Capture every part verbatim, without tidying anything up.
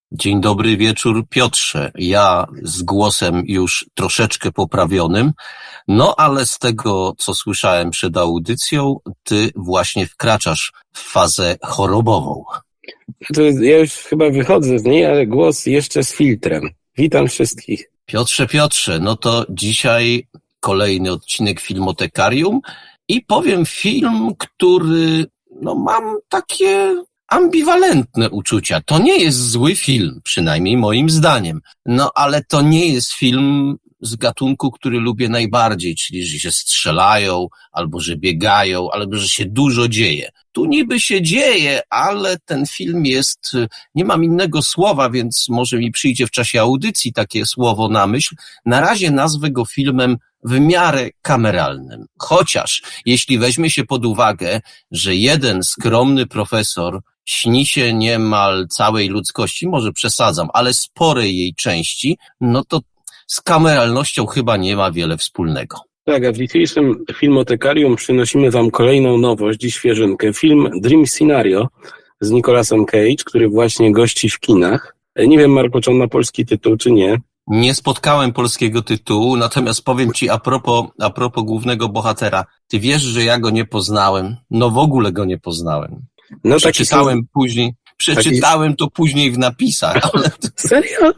Dzień dobry wieczór, Piotrze. Ja z głosem już troszeczkę poprawionym, no ale z tego, co słyszałem przed audycją, ty właśnie wkraczasz w fazę chorobową. To ja już chyba wychodzę z niej, ale głos jeszcze z filtrem. Witam wszystkich. Piotrze, Piotrze, no to dzisiaj kolejny odcinek Filmotekarium i powiem film, który, no mam takie ambiwalentne uczucia. To nie jest zły film, przynajmniej moim zdaniem. No ale to nie jest film z gatunku, który lubię najbardziej, czyli że się strzelają, albo że biegają, albo że się dużo dzieje. Tu niby się dzieje, ale ten film jest, nie mam innego słowa, więc może mi przyjdzie w czasie audycji takie słowo na myśl. Na razie nazwę go filmem w miarę kameralnym. Chociaż jeśli weźmie się pod uwagę, że jeden skromny profesor śni się niemal całej ludzkości, może przesadzam, ale sporej jej części, no to z kameralnością chyba nie ma wiele wspólnego. Tak, a w dzisiejszym Filmotekarium przynosimy wam kolejną nowość, dziś świeżynkę. Film Dream Scenario z Nicolasem Cage, który właśnie gości w kinach. Nie wiem, Marko, czy on ma polski tytuł, czy nie. Nie spotkałem polskiego tytułu, natomiast powiem ci a propos, a propos głównego bohatera. Ty wiesz, że ja go nie poznałem? No w ogóle go nie poznałem. No, przeczytałem taki... później, przeczytałem taki... to później w napisach. Ale... Serio?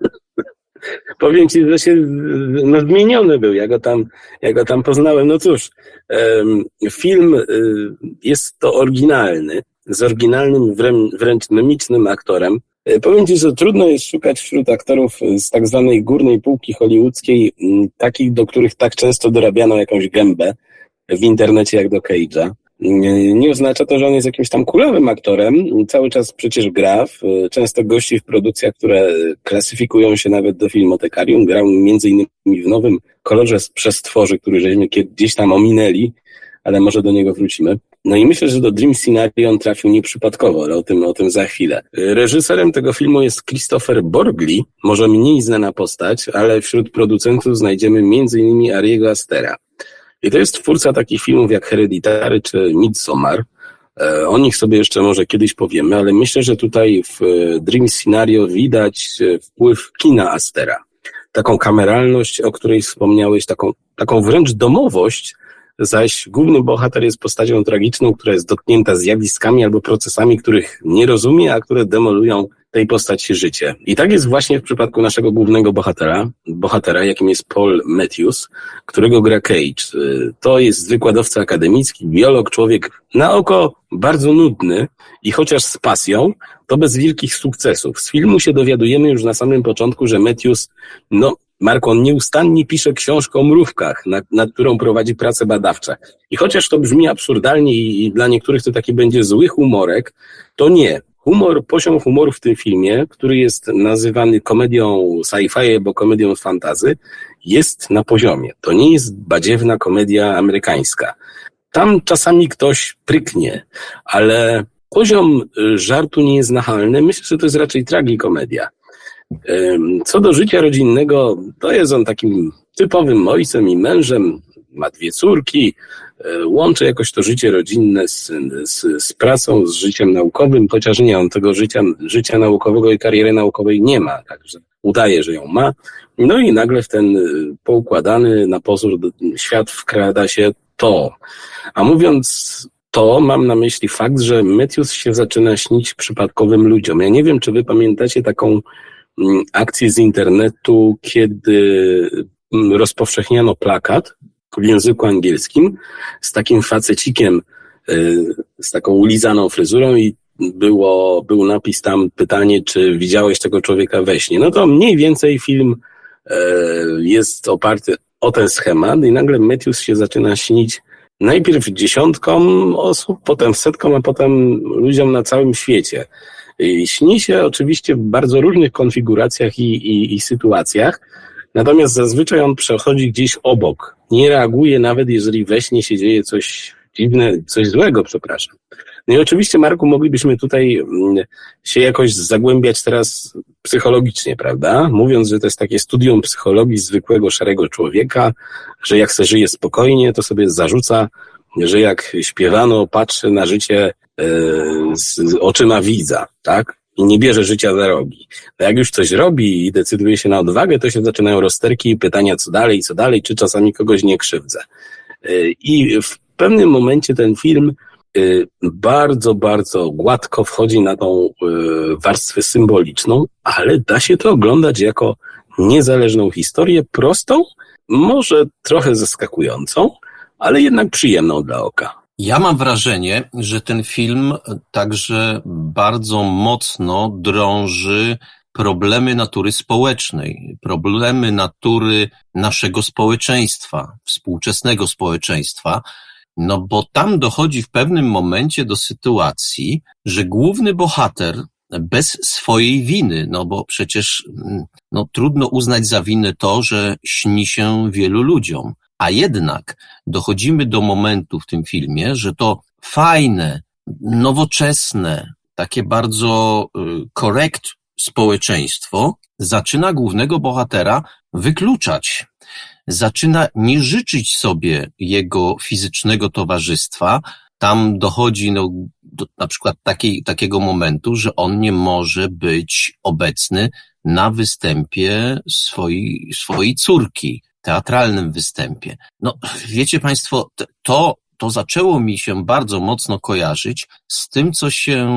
Powiem ci, że się no, zmieniony był, ja go tam, ja go tam poznałem. No cóż, um, film um, jest to oryginalny, z oryginalnym, wrę- wręcz memicznym aktorem. E, powiem ci, że trudno jest szukać wśród aktorów z tak zwanej górnej półki hollywoodzkiej m, takich, do których tak często dorabiano jakąś gębę w internecie jak do Cage'a. Nie oznacza to, że on jest jakimś tam kulawym aktorem. Cały czas przecież gra, w, często gości w produkcjach, które klasyfikują się nawet do Filmotekarium. Grał między innymi w Nowym Kolorze z Przestworzy, który żeśmy gdzieś tam ominęli, ale może do niego wrócimy. No i myślę, że do Dream Scenario on trafił nieprzypadkowo, ale o tym, o tym za chwilę. Reżyserem tego filmu jest Christopher Borgli, może mniej znana postać, ale wśród producentów znajdziemy między innymi Ariego Astera. I to jest twórca takich filmów jak Hereditary czy Midsommar. E, o nich sobie jeszcze może kiedyś powiemy, ale myślę, że tutaj w Dream Scenario widać wpływ kina Astera. Taką kameralność, o której wspomniałeś, taką, taką wręcz domowość, zaś główny bohater jest postacią tragiczną, która jest dotknięta zjawiskami albo procesami, których nie rozumie, a które demolują tej postaci życie. I tak jest właśnie w przypadku naszego głównego bohatera, bohatera, jakim jest Paul Matthews, którego gra Cage. To jest wykładowca akademicki, biolog, człowiek na oko bardzo nudny i chociaż z pasją, to bez wielkich sukcesów. Z filmu się dowiadujemy już na samym początku, że Matthews, no, Marko, on nieustannie pisze książkę o mrówkach, nad, nad którą prowadzi prace badawcze. I chociaż to brzmi absurdalnie i, i dla niektórych to taki będzie zły humorek, to nie. Humor, poziom humoru w tym filmie, który jest nazywany komedią sci-fi albo komedią fantasy, jest na poziomie. To nie jest badziewna komedia amerykańska. Tam czasami ktoś pryknie, ale poziom żartu nie jest nachalny. Myślę, że to jest raczej tragikomedia. Co do życia rodzinnego, to jest on takim typowym ojcem i mężem, ma dwie córki, łączy jakoś to życie rodzinne z, z, z pracą, z życiem naukowym, chociaż nie, on tego życia, życia naukowego i kariery naukowej nie ma, także udaje, że ją ma. No i nagle w ten poukładany na pozór świat wkrada się to. A mówiąc to, mam na myśli fakt, że Matthews się zaczyna śnić przypadkowym ludziom. Ja nie wiem, czy wy pamiętacie taką akcję z internetu, kiedy rozpowszechniano plakat w języku angielskim z takim facecikiem, z taką ulizaną fryzurą i było, był napis tam, pytanie, czy widziałeś tego człowieka we śnie. No to mniej więcej film jest oparty o ten schemat i nagle Matthews się zaczyna śnić najpierw dziesiątkom osób, potem setkom, a potem ludziom na całym świecie. I śni się oczywiście w bardzo różnych konfiguracjach i, i, i sytuacjach, natomiast zazwyczaj on przechodzi gdzieś obok. Nie reaguje nawet, jeżeli we śnie się dzieje coś dziwne, coś złego, przepraszam. No i oczywiście, Marku, moglibyśmy tutaj się jakoś zagłębiać teraz psychologicznie, prawda? Mówiąc, że to jest takie studium psychologii zwykłego, szarego człowieka, że jak se żyje spokojnie, to sobie zarzuca, że jak śpiewano, patrzy na życie e, z oczyma widza, tak? i nie bierze życia za rogi. A jak już coś robi i decyduje się na odwagę, to się zaczynają rozterki i pytania, co dalej, co dalej, czy czasami kogoś nie krzywdzę. I w pewnym momencie ten film bardzo, bardzo gładko wchodzi na tą warstwę symboliczną, ale da się to oglądać jako niezależną historię, prostą, może trochę zaskakującą, ale jednak przyjemną dla oka. Ja mam wrażenie, że ten film także bardzo mocno drąży problemy natury społecznej, problemy natury naszego społeczeństwa, współczesnego społeczeństwa, no bo tam dochodzi w pewnym momencie do sytuacji, że główny bohater bez swojej winy, no bo przecież no, trudno uznać za winę to, że śni się wielu ludziom, a jednak dochodzimy do momentu w tym filmie, że to fajne, nowoczesne, takie bardzo correct społeczeństwo zaczyna głównego bohatera wykluczać. Zaczyna nie życzyć sobie jego fizycznego towarzystwa. Tam dochodzi no, do na przykład takiej, takiego momentu, że on nie może być obecny na występie swojej, swojej córki, teatralnym występie. No, wiecie państwo, to, to zaczęło mi się bardzo mocno kojarzyć z tym, co się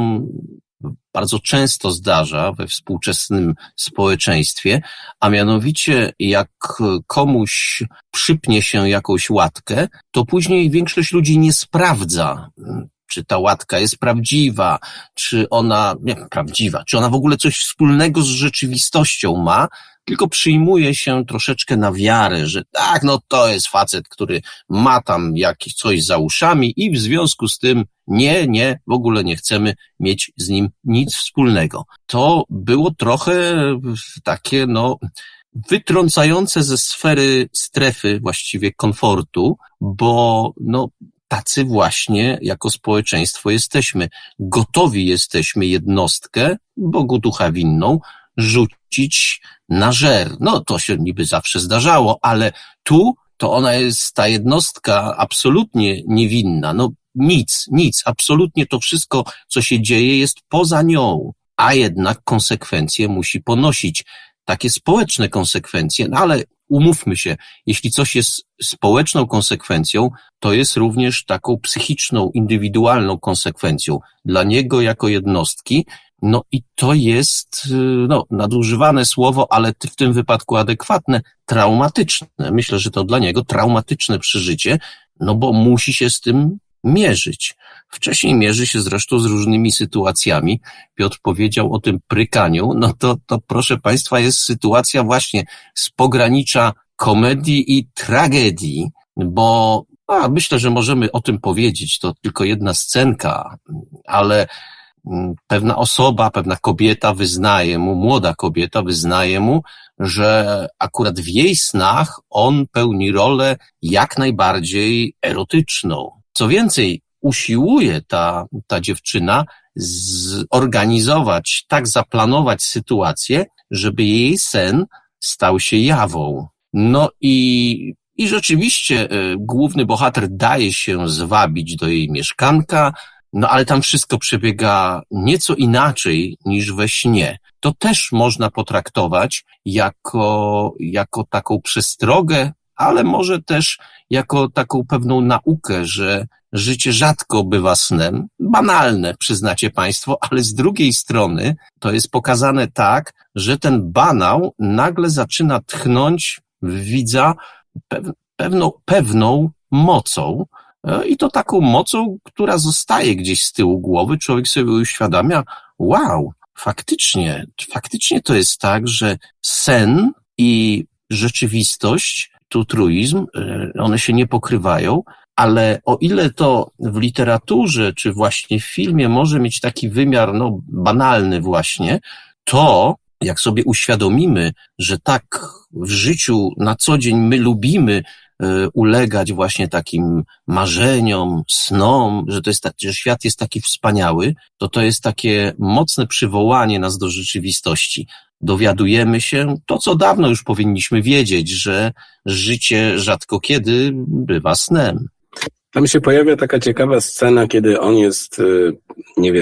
bardzo często zdarza we współczesnym społeczeństwie, a mianowicie jak komuś przypnie się jakąś łatkę, to później większość ludzi nie sprawdza, czy ta łatka jest prawdziwa, czy ona, nie prawdziwa, czy ona w ogóle coś wspólnego z rzeczywistością ma, tylko przyjmuje się troszeczkę na wiarę, że tak, no to jest facet, który ma tam jakieś coś za uszami i w związku z tym nie, nie, w ogóle nie chcemy mieć z nim nic wspólnego. To było trochę takie, no, wytrącające ze sfery strefy właściwie komfortu, bo, no, tacy właśnie jako społeczeństwo jesteśmy. Gotowi jesteśmy jednostkę, Bogu ducha winną, rzucić na żer. No to się niby zawsze zdarzało, ale tu to ona jest, ta jednostka absolutnie niewinna. No nic, nic, absolutnie to wszystko, co się dzieje, jest poza nią, a jednak konsekwencje musi ponosić. Takie społeczne konsekwencje, no ale umówmy się, jeśli coś jest społeczną konsekwencją, to jest również taką psychiczną, indywidualną konsekwencją dla niego jako jednostki. No i to jest, no, nadużywane słowo, ale w tym wypadku adekwatne, traumatyczne. Myślę, że to dla niego traumatyczne przeżycie, no bo musi się z tym mierzyć. Wcześniej mierzy się zresztą z różnymi sytuacjami. Piotr powiedział o tym prykaniu, no to, to proszę państwa jest sytuacja właśnie z pogranicza komedii i tragedii, bo a, myślę, że możemy o tym powiedzieć, to tylko jedna scenka, ale pewna osoba, pewna kobieta wyznaje mu, młoda kobieta wyznaje mu, że akurat w jej snach on pełni rolę jak najbardziej erotyczną. Co więcej, usiłuje ta, ta dziewczyna zorganizować, tak zaplanować sytuację, żeby jej sen stał się jawą. No i, i rzeczywiście y, główny bohater daje się zwabić do jej mieszkanka, no ale tam wszystko przebiega nieco inaczej niż we śnie. To też można potraktować jako, jako taką przestrogę, ale może też jako taką pewną naukę, że życie rzadko bywa snem. Banalne, przyznacie państwo, ale z drugiej strony to jest pokazane tak, że ten banał nagle zaczyna tchnąć w widza pewną, pewną mocą, i to taką mocą, która zostaje gdzieś z tyłu głowy. Człowiek sobie uświadamia, wow, faktycznie, faktycznie to jest tak, że sen i rzeczywistość, tu truizm, one się nie pokrywają, ale o ile to w literaturze, czy właśnie w filmie może mieć taki wymiar, no, banalny właśnie, to jak sobie uświadomimy, że tak w życiu na co dzień my lubimy ulegać właśnie takim marzeniom, snom, że to jest tak, że świat jest taki wspaniały, to to jest takie mocne przywołanie nas do rzeczywistości. Dowiadujemy się to, co dawno już powinniśmy wiedzieć, że życie rzadko kiedy bywa snem. Tam się pojawia taka ciekawa scena, kiedy on jest, nie wiem,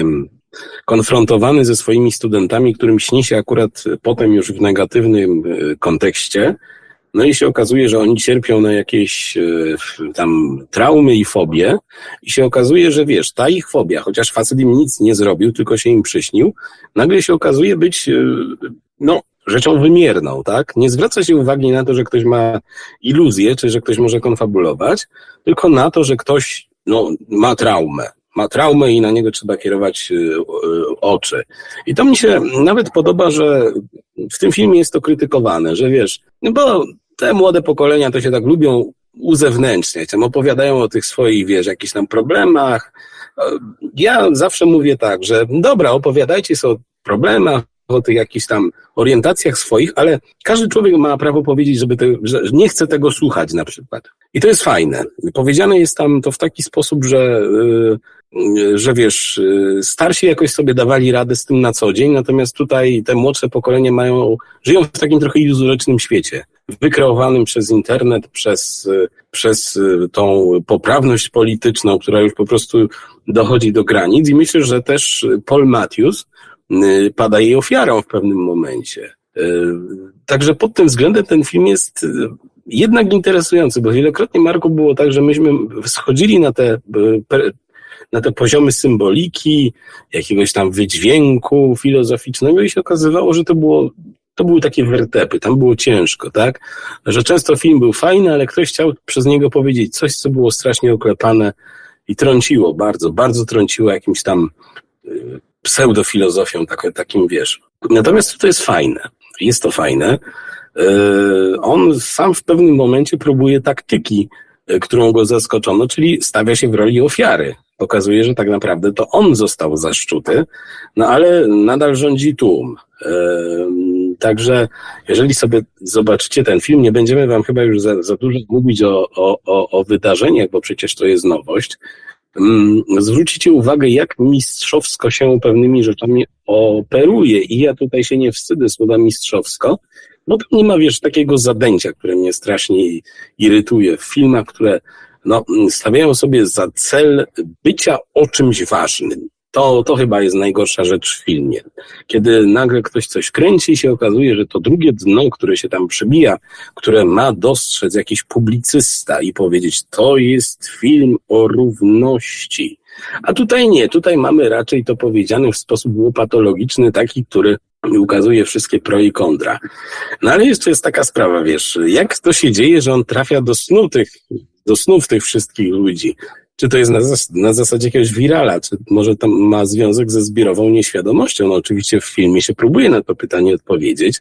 konfrontowany ze swoimi studentami, którym śni się akurat potem już w negatywnym kontekście, no i się okazuje, że oni cierpią na jakieś tam traumy i fobie i się okazuje, że wiesz, ta ich fobia, chociaż facet im nic nie zrobił, tylko się im przyśnił, nagle się okazuje być, no, rzeczą wymierną, tak? Nie zwraca się uwagi na to, że ktoś ma iluzję, czy że ktoś może konfabulować, tylko na to, że ktoś, no, ma traumę. Ma traumę i na niego trzeba kierować oczy. I to mi się nawet podoba, że w tym filmie jest to krytykowane, że wiesz, no bo te młode pokolenia to się tak lubią uzewnętrzniać, tam opowiadają o tych swoich, wiesz, jakichś tam problemach. Ja zawsze mówię tak, że dobra, opowiadajcie sobie o problemach, o tych jakichś tam orientacjach swoich, ale każdy człowiek ma prawo powiedzieć, żeby te, że nie chce tego słuchać na przykład. I to jest fajne. Powiedziane jest tam to w taki sposób, że, yy, że wiesz, yy, starsi jakoś sobie dawali radę z tym na co dzień, natomiast tutaj te młodsze pokolenie mają, żyją w takim trochę iluzorycznym świecie, wykreowanym przez internet, przez, przez tą poprawność polityczną, która już po prostu dochodzi do granic i myślę, że też Paul Matthews pada jej ofiarą w pewnym momencie. Także pod tym względem ten film jest jednak interesujący, bo wielokrotnie, Marku, było tak, że myśmy schodzili na te, na te poziomy symboliki, jakiegoś tam wydźwięku filozoficznego i się okazywało, że to było To były takie wertepy, tam było ciężko, tak? Że często film był fajny, ale ktoś chciał przez niego powiedzieć coś, co było strasznie oklepane i trąciło bardzo, bardzo trąciło jakimś tam pseudofilozofią, tak, takim, wiesz. Natomiast to jest fajne, jest to fajne. On sam w pewnym momencie próbuje taktyki, którą go zaskoczono, czyli stawia się w roli ofiary. Pokazuje, że tak naprawdę to on został zaszczuty, no ale nadal rządzi tłum. Także jeżeli sobie zobaczycie ten film, nie będziemy wam chyba już za, za dużo mówić o, o, o, o wydarzeniach, bo przecież to jest nowość. Zwrócicie uwagę, jak mistrzowsko się pewnymi rzeczami operuje i ja tutaj się nie wstydzę słowa mistrzowsko, bo tam nie ma, wiesz, takiego zadęcia, które mnie strasznie irytuje w filmach, które no, stawiają sobie za cel bycia o czymś ważnym. To, to chyba jest najgorsza rzecz w filmie. Kiedy nagle ktoś coś kręci i się okazuje, że to drugie dno, które się tam przebija, które ma dostrzec jakiś publicysta i powiedzieć, to jest film o równości. A tutaj nie, tutaj mamy raczej to powiedziane w sposób łopatologiczny, taki, który ukazuje wszystkie pro i kontra. No ale jeszcze jest taka sprawa, wiesz, jak to się dzieje, że on trafia do snu tych, do snów tych wszystkich ludzi? Czy to jest na, zas- na zasadzie jakiegoś wirala, czy może tam ma związek ze zbiorową nieświadomością? No oczywiście w filmie się próbuje na to pytanie odpowiedzieć,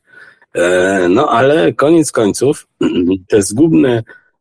e, no ale koniec końców te zgubne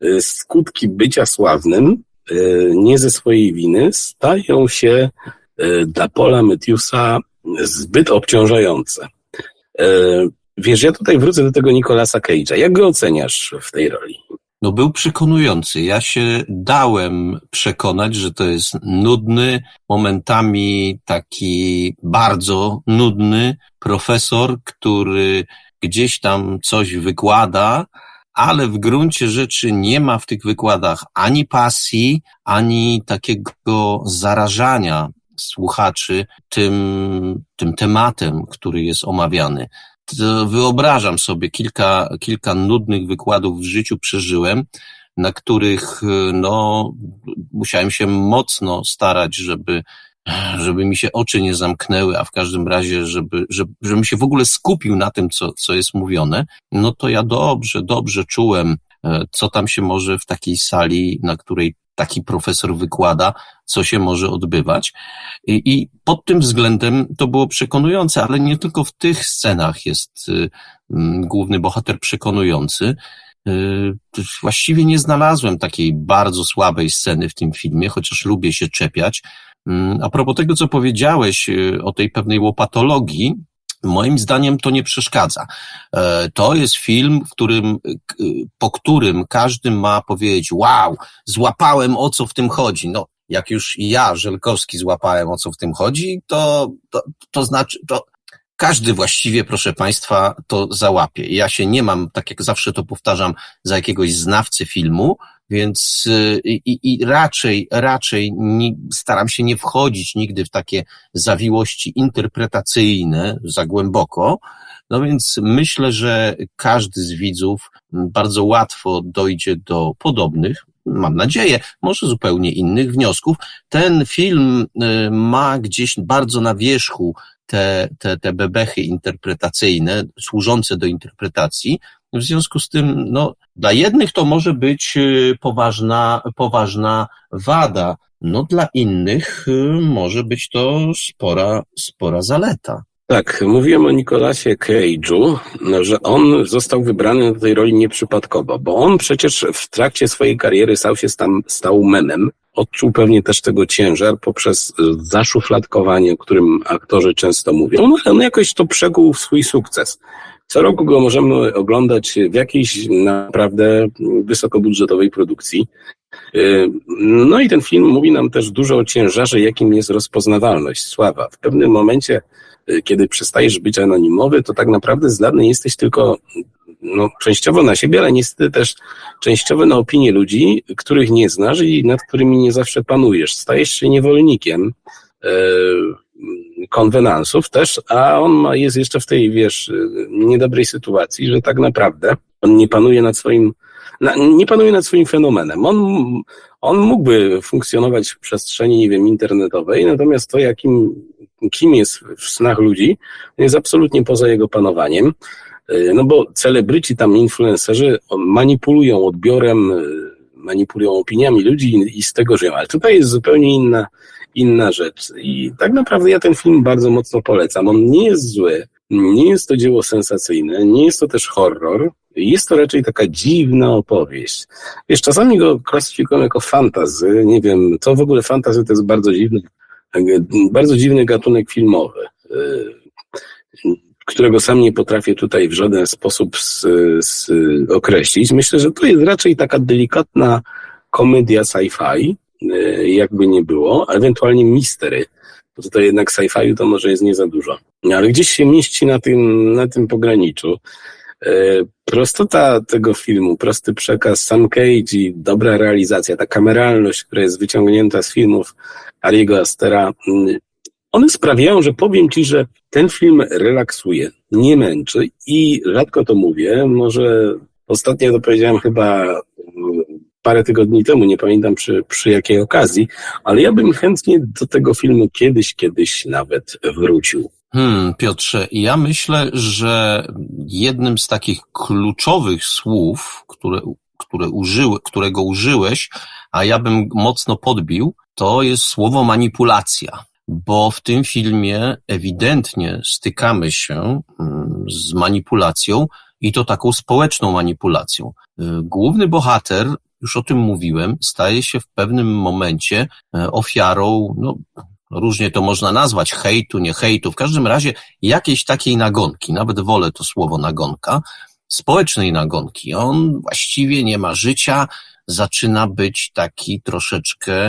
skutki bycia sławnym, e, nie ze swojej winy, stają się e, dla Paula Matthewsa zbyt obciążające. E, wiesz, ja tutaj wrócę do tego Nicolasa Cage'a. Jak go oceniasz w tej roli? No był przekonujący. Ja się dałem przekonać, że to jest nudny, momentami taki bardzo nudny profesor, który gdzieś tam coś wykłada, ale w gruncie rzeczy nie ma w tych wykładach ani pasji, ani takiego zarażania słuchaczy tym, tym tematem, który jest omawiany. Wyobrażam sobie, kilka, kilka nudnych wykładów w życiu przeżyłem, na których no, musiałem się mocno starać, żeby, żeby mi się oczy nie zamknęły, a w każdym razie, żeby, żeby, żebym się w ogóle skupił na tym, co, co jest mówione. No to ja dobrze, dobrze czułem, co tam się może w takiej sali, na której taki profesor wykłada, co się może odbywać. I, i pod tym względem to było przekonujące, ale nie tylko w tych scenach jest y, y, główny bohater przekonujący. Y, właściwie nie znalazłem takiej bardzo słabej sceny w tym filmie, chociaż lubię się czepiać. Y, a propos tego, co powiedziałeś y, o tej pewnej łopatologii, moim zdaniem to nie przeszkadza. To jest film, w którym, po którym każdy ma powiedzieć, wow, złapałem, o co w tym chodzi. No, jak już ja, Żelkowski, złapałem, o co w tym chodzi, to, to, to znaczy, to, każdy właściwie, proszę Państwa, to załapie. Ja się nie mam, tak jak zawsze to powtarzam, za jakiegoś znawcy filmu, więc i, i raczej, raczej nie, staram się nie wchodzić nigdy w takie zawiłości interpretacyjne za głęboko. No więc myślę, że każdy z widzów bardzo łatwo dojdzie do podobnych, mam nadzieję, może zupełnie innych wniosków. Ten film ma gdzieś bardzo na wierzchu te, te, te bebechy interpretacyjne, służące do interpretacji. W związku z tym, no, dla jednych to może być poważna, poważna wada, no dla innych może być to spora, spora zaleta. Tak, mówiłem o Nicolasie Cage'u, że on został wybrany do tej roli nieprzypadkowo, bo on przecież w trakcie swojej kariery stał się tam, stał memem. Odczuł pewnie też tego ciężar poprzez zaszufladkowanie, o którym aktorzy często mówią. No, on jakoś to przekuł w swój sukces. Co roku go możemy oglądać w jakiejś naprawdę wysokobudżetowej produkcji. No i ten film mówi nam też dużo o ciężarze, jakim jest rozpoznawalność, sława. W pewnym momencie, kiedy przestajesz być anonimowy, to tak naprawdę zdany jesteś tylko no, częściowo na siebie, ale niestety też częściowo na opinię ludzi, których nie znasz i nad którymi nie zawsze panujesz. Stajesz się niewolnikiem e, konwenansów też, a on ma, jest jeszcze w tej, wiesz, niedobrej sytuacji, że tak naprawdę on nie panuje nad swoim, na, nie panuje nad swoim fenomenem. On, on mógłby funkcjonować w przestrzeni, nie wiem, internetowej, natomiast to, jakim, kim jest w snach ludzi, jest absolutnie poza jego panowaniem. No bo celebryci, tam influencerzy manipulują odbiorem, manipulują opiniami ludzi i z tego żyją. Ale tutaj jest zupełnie inna, inna rzecz. I tak naprawdę ja ten film bardzo mocno polecam. On nie jest zły, nie jest to dzieło sensacyjne, nie jest to też horror. Jest to raczej taka dziwna opowieść. Wiesz, czasami go klasyfikują jako fantasy. Nie wiem, to w ogóle fantasy to jest bardzo dziwny, bardzo dziwny gatunek filmowy, którego sam nie potrafię tutaj w żaden sposób z, z, określić. Myślę, że to jest raczej taka delikatna komedia sci-fi, jakby nie było, a ewentualnie mistery. Bo to jednak sci-fi'u to może jest nie za dużo. Ale gdzieś się mieści na tym, na tym pograniczu. Prostota tego filmu, prosty przekaz, Sam Cage i dobra realizacja, ta kameralność, która jest wyciągnięta z filmów Ariego Astera, one sprawiają, że powiem Ci, że ten film relaksuje, nie męczy i rzadko to mówię, może ostatnio to powiedziałem chyba parę tygodni temu, nie pamiętam przy, przy jakiej okazji, ale ja bym chętnie do tego filmu kiedyś, kiedyś nawet wrócił. Hmm, Piotrze, ja myślę, że jednym z takich kluczowych słów, które, które użyły, którego użyłeś, a ja bym mocno podbił, to jest słowo manipulacja. Bo w tym filmie ewidentnie stykamy się z manipulacją i to taką społeczną manipulacją. Główny bohater, już o tym mówiłem, staje się w pewnym momencie ofiarą, no różnie to można nazwać, hejtu, nie hejtu, w każdym razie jakiejś takiej nagonki, nawet wolę to słowo nagonka, społecznej nagonki. On właściwie nie ma życia, zaczyna być taki troszeczkę,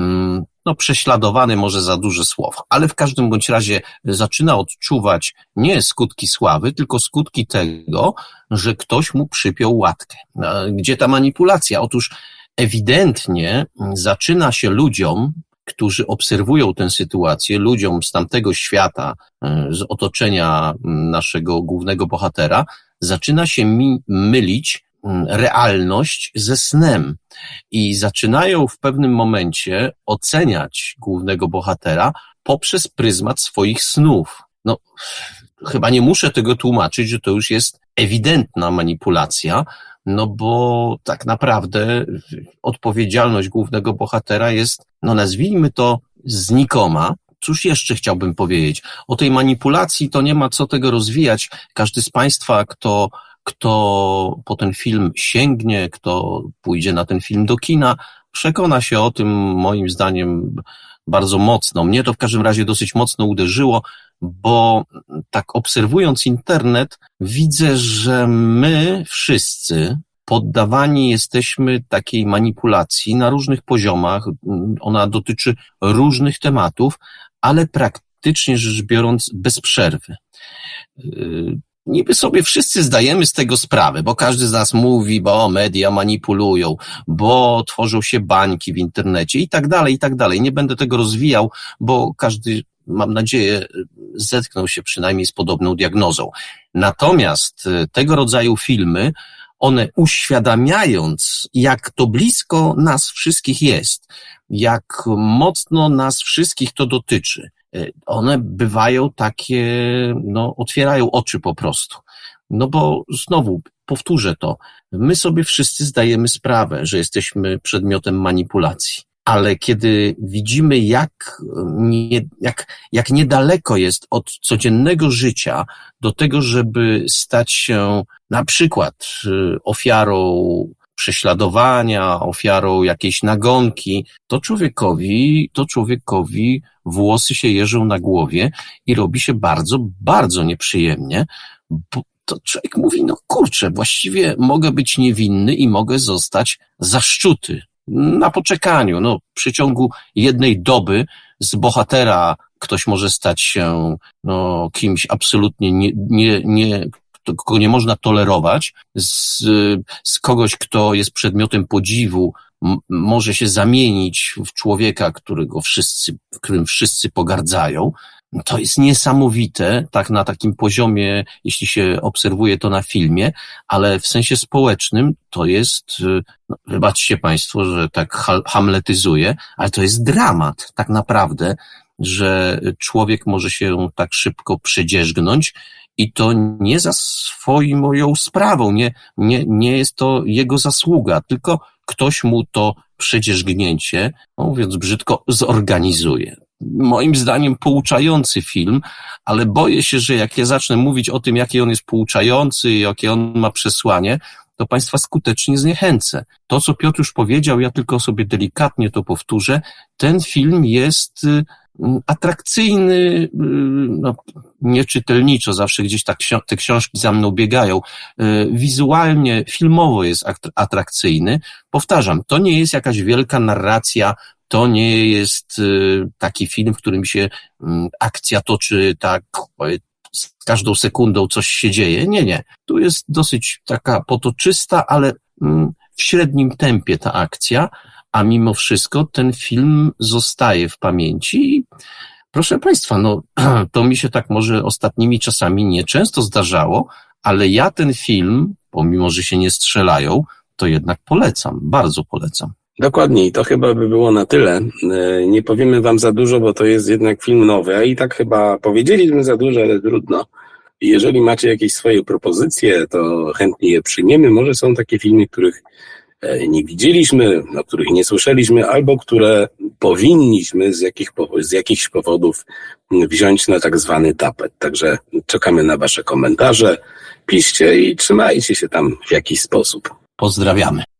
no prześladowany, może za duże słowo, ale w każdym bądź razie zaczyna odczuwać nie skutki sławy, tylko skutki tego, że ktoś mu przypiął łatkę. Gdzie ta manipulacja? Otóż ewidentnie zaczyna się ludziom, którzy obserwują tę sytuację, ludziom z tamtego świata, z otoczenia naszego głównego bohatera, zaczyna się mi mylić realność ze snem i zaczynają w pewnym momencie oceniać głównego bohatera poprzez pryzmat swoich snów. No, chyba nie muszę tego tłumaczyć, że to już jest ewidentna manipulacja, no bo tak naprawdę odpowiedzialność głównego bohatera jest, no nazwijmy to, znikoma. Cóż jeszcze chciałbym powiedzieć? O tej manipulacji to nie ma co tego rozwijać. Każdy z Państwa, kto Kto po ten film sięgnie, kto pójdzie na ten film do kina, przekona się o tym, moim zdaniem, bardzo mocno. Mnie to w każdym razie dosyć mocno uderzyło, bo tak obserwując internet, widzę, że my wszyscy poddawani jesteśmy takiej manipulacji na różnych poziomach. Ona dotyczy różnych tematów, ale praktycznie praktycznie rzecz biorąc bez przerwy. Niby sobie wszyscy zdajemy z tego sprawę, bo każdy z nas mówi, bo media manipulują, bo tworzą się bańki w internecie i tak dalej, i tak dalej. Nie będę tego rozwijał, bo każdy, mam nadzieję, zetknął się przynajmniej z podobną diagnozą. Natomiast tego rodzaju filmy, one uświadamiając, jak to blisko nas wszystkich jest, jak mocno nas wszystkich to dotyczy, one bywają takie, no, otwierają oczy po prostu. No bo znowu, powtórzę to, my sobie wszyscy zdajemy sprawę, że jesteśmy przedmiotem manipulacji. Ale kiedy widzimy, jak, nie, jak, jak niedaleko jest od codziennego życia do tego, żeby stać się na przykład ofiarą prześladowania, ofiarą jakiejś nagonki, to człowiekowi, to człowiekowi włosy się jeżą na głowie i robi się bardzo, bardzo nieprzyjemnie, bo to człowiek mówi, no kurczę, właściwie mogę być niewinny i mogę zostać zaszczuty. Na poczekaniu, no, w przeciągu jednej doby z bohatera ktoś może stać się, no, kimś absolutnie nie, nie, nie, kogo nie można tolerować, z, z kogoś, kto jest przedmiotem podziwu, m- może się zamienić w człowieka, którego wszyscy, którym wszyscy pogardzają. To jest niesamowite, tak na takim poziomie, jeśli się obserwuje to na filmie, ale w sensie społecznym to jest, no, wybaczcie Państwo, że tak hamletyzuję, ale to jest dramat tak naprawdę, że człowiek może się tak szybko przedzierzgnąć i to nie za swoją sprawą, nie, nie, nie jest to jego zasługa, tylko ktoś mu to przedzierzgnięcie, no mówiąc brzydko, zorganizuje. Moim zdaniem pouczający film, ale boję się, że jak ja zacznę mówić o tym, jaki on jest pouczający i jakie on ma przesłanie, to Państwa skutecznie zniechęcę. To, co Piotr już powiedział, ja tylko sobie delikatnie to powtórzę, ten film jest atrakcyjny, no, nieczytelniczo, zawsze gdzieś tak te książki za mną biegają, wizualnie, filmowo jest atrakcyjny. Powtarzam, to nie jest jakaś wielka narracja, to nie jest taki film, w którym się akcja toczy tak, z każdą sekundą coś się dzieje. Nie, nie. Tu jest dosyć taka potoczysta, ale w średnim tempie ta akcja, a mimo wszystko ten film zostaje w pamięci. Proszę Państwa, no to mi się tak może ostatnimi czasami nieczęsto zdarzało, ale ja ten film, pomimo że się nie strzelają, to jednak polecam, bardzo polecam. Dokładnie, i to chyba by było na tyle. Nie powiemy Wam za dużo, bo to jest jednak film nowy, a i tak chyba powiedzieliśmy za dużo, ale trudno. Jeżeli macie jakieś swoje propozycje, to chętnie je przyjmiemy. Może są takie filmy, których nie widzieliśmy, o których nie słyszeliśmy, albo które powinniśmy z, jakich, z jakichś powodów wziąć na tak zwany tapet. Także czekamy na Wasze komentarze, piszcie i trzymajcie się tam w jakiś sposób. Pozdrawiamy.